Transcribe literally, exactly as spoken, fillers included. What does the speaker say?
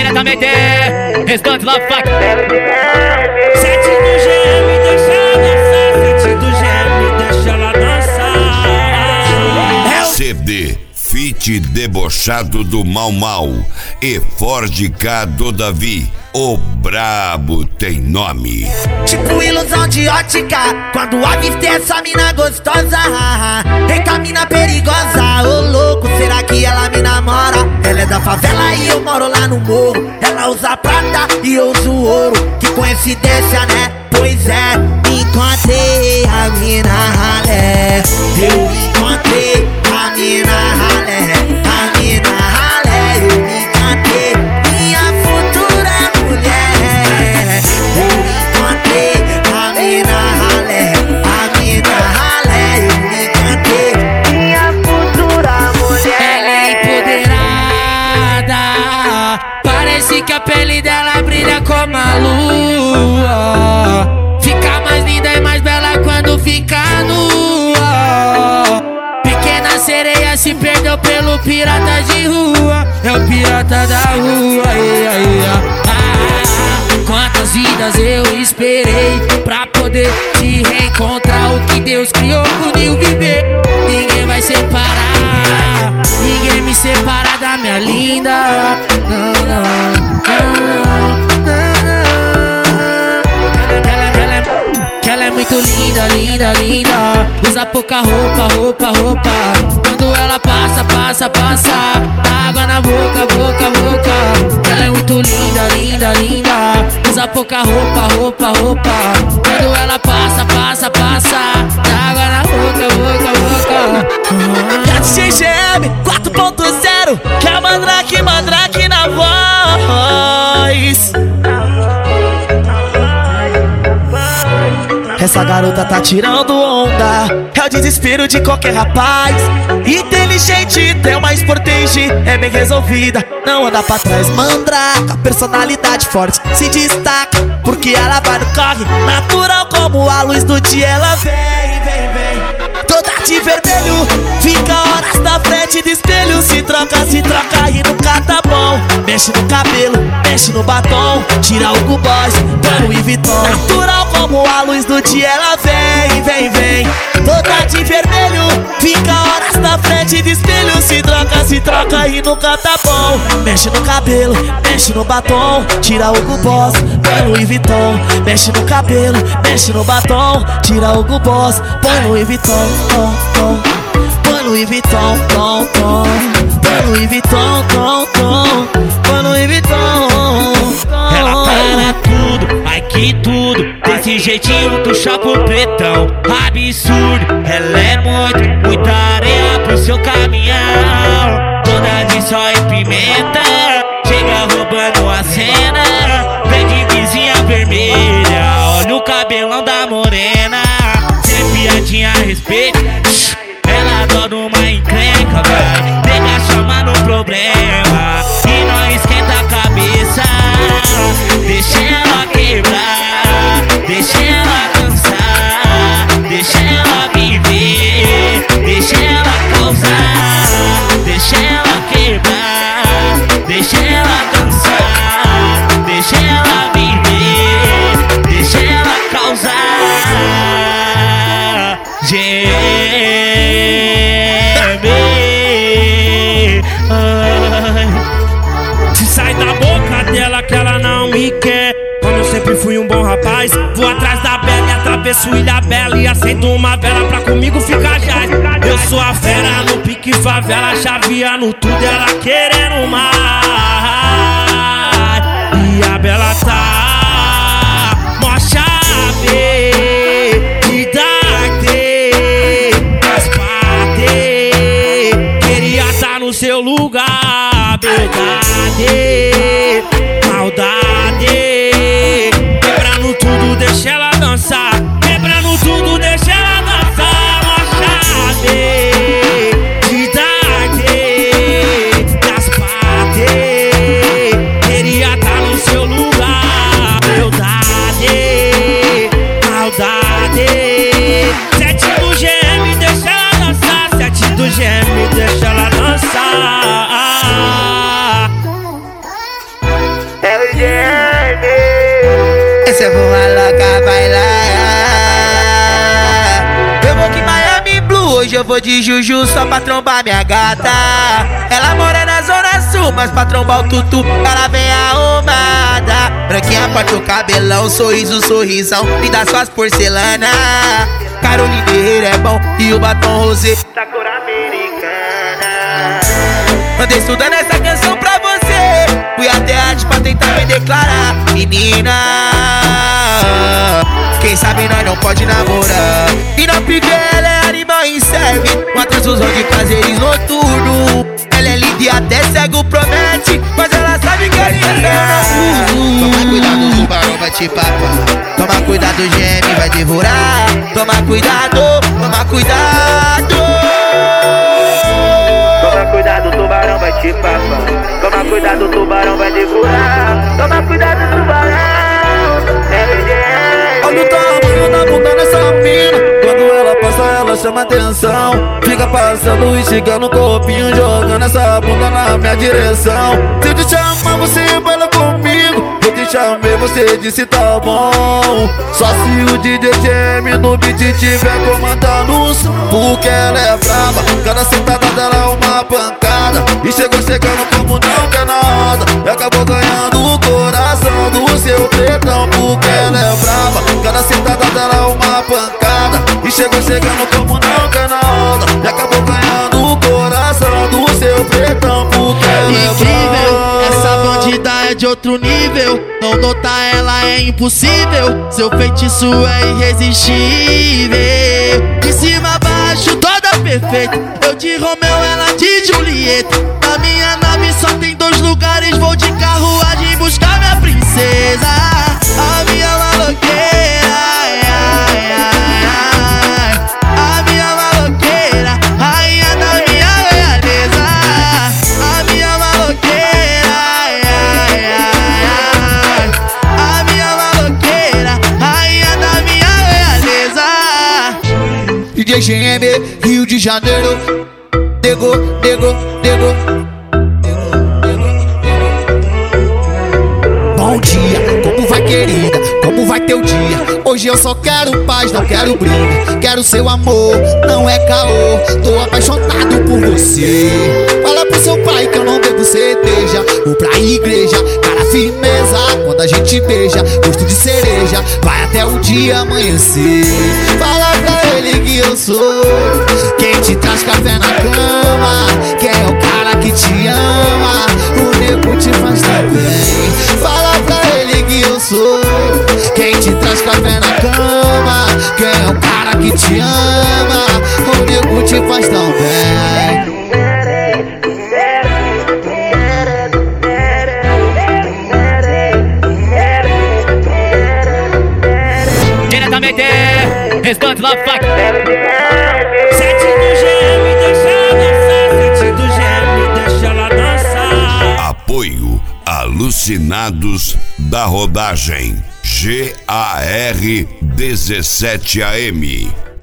família também tem. Restante Love Fuck. Sete do G M, deixa ela dançar. Sete do G M, deixa ela dançar. C D Fit Debochado do Mau Mau e Ford K do Davi. O brabo tem nome. Tipo ilusão de ótica, quando avistei essa mina gostosa. Eita mina perigosa, ô louco, será que ela me namora? Ela é da favela e eu moro lá no morro. Ela usa prata e eu uso ouro. Que coincidência, né? Pois é, encontrei a mina ralé. Eu encontrei a mina ralé. A mina ralé, eu me encantei. Minha futura mulher. Eu encontrei a mina ralé. A mina ralé, eu me encantei. Minha futura mulher. Ela é empoderada, parece que a pele dela brilha como a lua. Fica mais linda e mais bela quando fica nua. Pequena sereia se perdeu pelo pirata de rua. É o pirata da rua, ia, ia. Ah, quantas vidas eu esperei pra poder te reencontrar. O que Deus criou, uniu viver. Ninguém vai separar, ninguém me separa da minha linda. Não, não, não, não, não. Ela, ela, que ela é muito linda, linda, linda. Usa pouca roupa, roupa, roupa. Quando ela passa, passa, passa. Água na boca, boca, boca. Ela é muito linda, linda, linda. Usa pouca roupa, roupa, roupa. Quando ela passa, passa, passa. Água na boca, boca, boca. D J G M quatro ponto zero, que é Mandrake, Mandrake na voz. Essa garota tá tirando onda, é o desespero de qualquer rapaz. Inteligente, tem uma sportage, é bem resolvida, não anda pra trás. Mandraka, personalidade forte, se destaca, porque ela vai no corre, natural como a luz do dia. Ela vem, vem, vem, toda de vermelho, fica horas na frente do espelho. Se troca, se troca e nunca tá bom. Mexe no cabelo, mexe no batom, tira o Hugo Boss, põe no Louis Vuitton. Natural como a luz do dia. Ela vem, vem, vem, toda de vermelho, fica horas na frente do espelho. Se troca, se troca e nunca tá bom. Mexe no cabelo, mexe no batom, tira o Hugo Boss, põe no Louis Vuitton. Mexe no cabelo, mexe no batom, tira o Hugo Boss, põe no Louis Vuitton. Tom, tom. Põe no Louis Vuitton, tom, tom. Põe no Louis Vuitton, tom, tom. Põe no Louis Vuitton. Ela para tudo, ai que tudo. Desse jeitinho do shopping pretão. Absurdo, ela é muito, muita areia pro seu caminhão. Toda de só e pimenta, chega roubando a cena. Vem de vizinha vermelha, olha o cabelão da morena. Sem piadinha a respeito, ela adora uma encrenca, vai. Pega, chama no problema e não esquenta a cabeça. Deixa ela quebrar, deixa ela dançar, deixa ela viver, deixa ela causar. Deixa ela quebrar, deixa ela dançar, deixa ela viver, deixa ela causar. G M, se sai da boca dela que ela não me quer. Como eu sempre fui um bom rapaz, vou atrás da bela e atravesso Ilha Bela e acendo uma vela pra comigo ficar já. Eu sou a fera no pique favela, chaveando tudo, ela querendo mais. E a Bela tá mó chave de darte, raspate. Queria tá no seu lugar, verdade, maldade. Quebrando tudo, deixa ela dançar. Quebrando tudo, deixa ela dançar. Mó chave de darte, raspate. M. Essa é boa louca, vai lá. Eu vou que Miami Blue, hoje eu vou de Juju só pra trombar minha gata. Ela mora na Zona Sul, mas pra trombar o tutu ela vem arrumada. Branquinha, parte o cabelão, sorriso, sorrisão, linda suas porcelana. Carolina Herrera é bom e o batom rosé da cor americana. Andei estudando essa canção pra você, fui até arte pra tentar me declarar. Menina, quem sabe nós não pode namorar. E não pique, ela é animal e serve uma transfusão de prazeres noturno. Ela é linda e até cego promete, mas ela sabe que a linha toma cuidado, o tubarão vai te papar. Toma cuidado, o G M vai devorar. Toma cuidado, toma cuidado. Toma cuidado, o tubarão vai te papar. Toma cuidado, o tubarão vai devorar. Toma cuidado, tubarão. Olha o tamanho da bunda nessa mina. Quando ela passa, ela chama atenção. Fica passando e chega no corpinho, jogando essa bunda na minha direção. Se eu te chamar, você baila comigo. Eu te chamei, você disse tá bom. Só se o D J G M no beat tiver comandando o som. Porque ela é brava, cada sentada dela é uma pancada. E chegou chegando como não quer nada. E acabou ganhando o coração do seu pretão. Porque ela é brava, cada sentada dela é uma pancada. E chegou chegando como não quer nada. E acabou ganhando o coração do seu pretão. Porque ela é incrível, brava. essa bandida é de outro nível. Não notar ela é impossível. Seu feitiço é irresistível. De cima a baixo, toda perfeita. Eu de Romeu, ela de Julieta. Na minha nave só tem dois lugares. Vou de carruagem buscar minha princesa. A minha maloqueira, ai, ai, ai, ai. A minha maloqueira, rainha da minha realeza. A minha maloqueira, ai, ai, ai, ai. A minha maloqueira, rainha da minha realeza. D J G M, Rio de Janeiro. Nego, nego, nego. Bom dia, como vai, querida? Como vai teu dia? Hoje eu só quero paz, não quero briga. Quero seu amor, não é caô. Tô apaixonado por você. Fala pro seu pai que eu não bebo cerveja. Vou pra igreja, cara firmeza. Quando a gente beija, gosto de cereja. Vai até o dia amanhecer. Fala pra ele que eu sou quem te traz café na cama. Quem é o cara que te ama. O nego te faz tão bem. Fala pra ele que eu sou quem te traz café na cama. Quem é o cara que te ama. O nego te faz tão bem. Diretamente, Restante Love Fuck. Sete do G M, deixa ela dançar. Sete do G M, deixa ela dançar. Apoio Alucinados da Rodagem G A R dezessete A M.